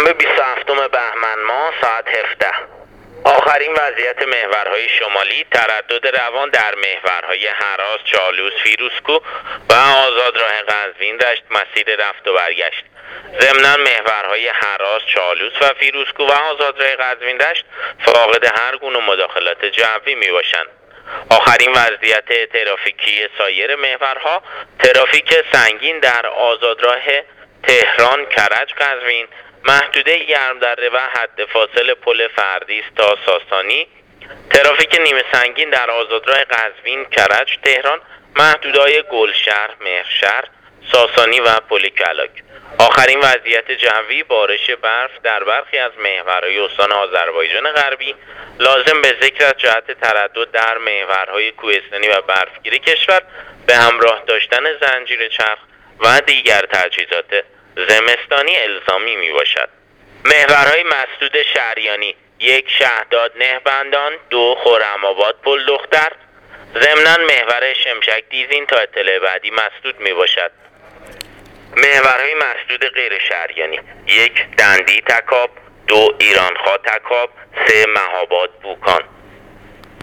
شنبه 27 بهمن ماه ساعت 17. آخرین وضعیت محورهای شمالی: تردد روان در محورهای هراس، چالوس، فیروزکوه و آزاد راه قزوین دشت مسیر رفت و برگشت. ضمناً محورهای هراس، چالوس و فیروزکوه و آزاد راه قزوین دشت فاقد هر گونه مداخلات جوی می باشند. آخرین وضعیت ترافیکی سایر محورها: ترافیک سنگین در آزادراه تهران، کرج، قزوین، محدوده گرمدره و حد فاصل پل فردیس تا ساسانی، ترافیک نیمه سنگین در آزادراه قزوین، کرج، تهران، محدوده‌های گلشهر، مهرشهر، ساسانی و پل کلاک. آخرین وضعیت جوی: بارش برف در برخی از محورهای استان آذربایجان غربی، لازم به ذکر از جهت تردد در محورهای کوهستانی و برفگیر کشور به همراه داشتن زنجیر چرخ و دیگر تجهیزات زمستانی الزامی می باشد. محورهای مسدود شهریانی: 1 شهداد نهبندان، 2 خرم‌آباد پل دختر. ضمناً محور شمشک دیزین تا اطلاع بعدی مسدود می باشد. محورهای مسدود غیر شهریانی: 1 دندی تکاب، 2 ایرانخا تکاب، 3 مهاباد بوکان.